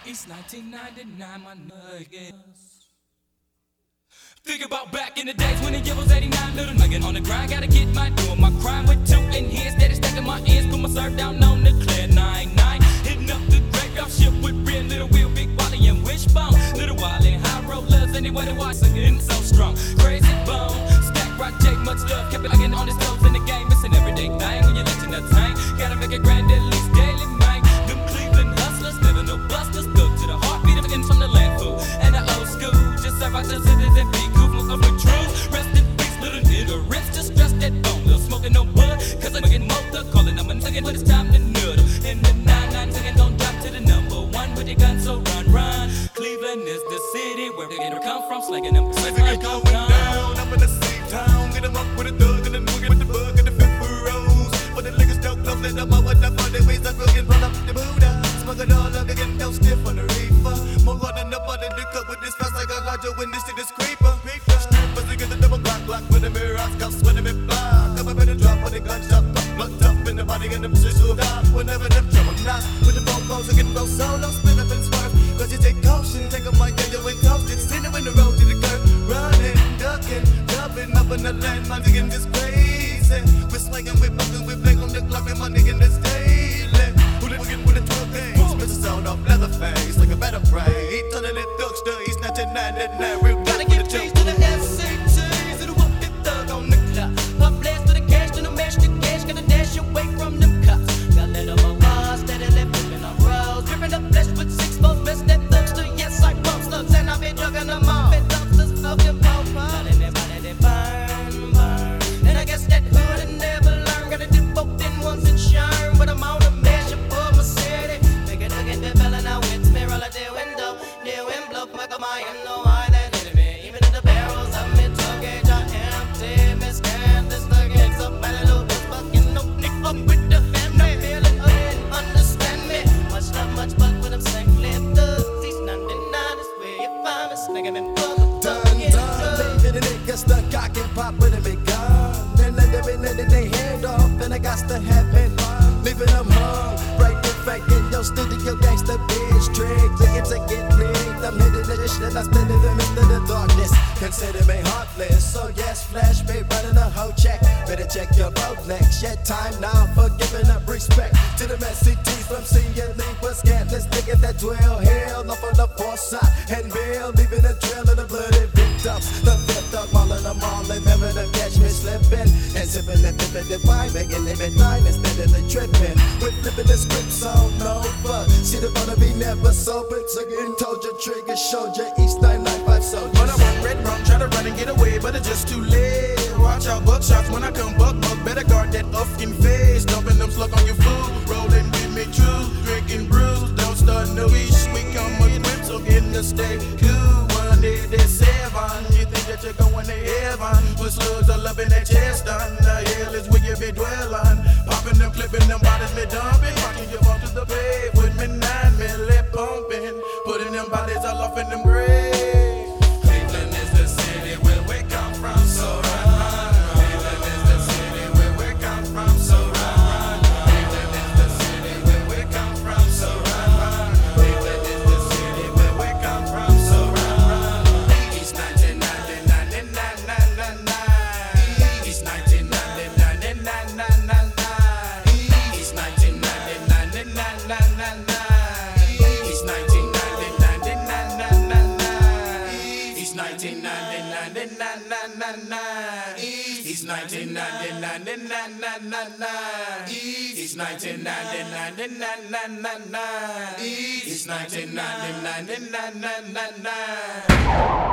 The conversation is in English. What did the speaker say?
It's 1999, my nuggets. Think about back in the days when the year was 89. Little nugget on the grind, gotta get my doing my crime with two in here. Steady stacking my ends, put my serve down on the clear 9-9. Hitting up the graveyard ship with real Little Will, Big Wally, and Wishbone. Little Wally, high rollers, anyway, the watch singing so strong. Crazy bone, stack rock, Jake, much love. Kept it again on his toes in the game. It's an everyday thing when you're letting the tank. Gotta make it grand at least daily, man. Them Cleveland hustlers, never no busters. Stuck to the heartbeat of from the land food. And the old school, just serve out the cities and be cool of the truth. Rest in peace, little nigga. Rips just stress that bone. Little smoking no bud, cause I'm getting motor. Calling them a nugget, but it's time to noodle. And the 9-9 second gon' drop to the number one with your gun, so run, run. Cleveland is the city where they come from, slanging them. Slanging going down, I'm in the same town. Get them up with a thug and the nugget with the bug and the fifth rose. But the niggas don't close, let them up with the fun. They ways up, we'll get run up the Buddha. Smoking all up, they getting down stiff on the reefer. More than the body, the cup with this fast like a roger when this shit is creeper. Strippers, they get the double block with the mirror, cuffs when they block. Come up in the drop with the gunshot, blocked up in the body and the position of die. Whenever them trouble knock, with the bongos, they can go solo, split up and swerve. Cause you take caution, take a mic, yeah, you ain't toasted. Sitting in the road to the curb, running, ducking, jumping up in the land, my nigga just crazy. We're swinging, we're bucking, we're bang on the clock, and my nigga that's daily. Who the fucking with the 12 days? Mr. Sound off Leatherface, like a better prey. He turning it thugs to East 1999, real Gotta get cheese to the SATs, and whoop the thug on the clock. Pop blast to the cash, then mash the cash, gotta dash away from them cops. Gotta let them arise, steadily flipping on roads, dripping the flesh with 6 volts, best that thugs to yes, I bump slugs, and I've been drugging them all. Been dumpsters, smoking pop, let everybody they burn, burn. And I guess that hood and never learn, gotta do both in ones and shine, but I'm on a measure for my city. Make it look at the fella now, it's me, roll out the window, the wind blow, Michael Myers, no I that hit me. Even in the barrels, I'm in tow gauge, I empty, Miss Candace, the gigs up, and a little bit fucking no nick up with the family. Feeling good, understand me. Much love, much fuck with them same clip thugs. These 99 is where you find me, snake him in fuck. Done, leaving the niggas stuck, cock and pop with a big gun. Then let them in, letting they hand off, and I got to have it. Leaving them hung, break the fake in your studio, gangsta bitch trick. Tickets to get rigged, I'm hitting the shit, I spend it in the darkness. Consider me heartless, so yes, flash me running a hoe check. Better check your Rolex, yet time now for giving up respect to the messy T's from CLE. Was scantless, nigga that dwell hell off on the foresight and bill, leaving a trail of the bloody victims. The fifth dog mauling them all, and never to catch me slipping and sipping and dipping the wine, making it midnight instead of the tripping. With flipping the scripts on over, see the wanna be never sober. Again, told you trigger, showed you East 995 soldiers. When I want red rum, try to run and get away, but it's just too late. Watch out, buckshots when I come buck. Better guard that fucking face. Dumping them slug on your food, rolling with me true. Drinking brews, don't start no ish. We come equipped, so in the stay cool. One day they 7, you think that you're going to heaven. With slugs all up in that chest on. The hell is where you be dwelling. Popping them, clipping them bodies, me dumping. Rocking you up to the pave with me 9 milli pumping. Putting them bodies all off in them graves. Cleveland is the city where we come from, so run, run. Cleveland is the city where we come from, so run, run. Cleveland is the city where we come from, so run, run. Cleveland is the city where we come from, so run, run. It's 1999. It's 1999. It's 1999. It's 1999. It's 1999. It's 1999. It's 1999. It's 1999.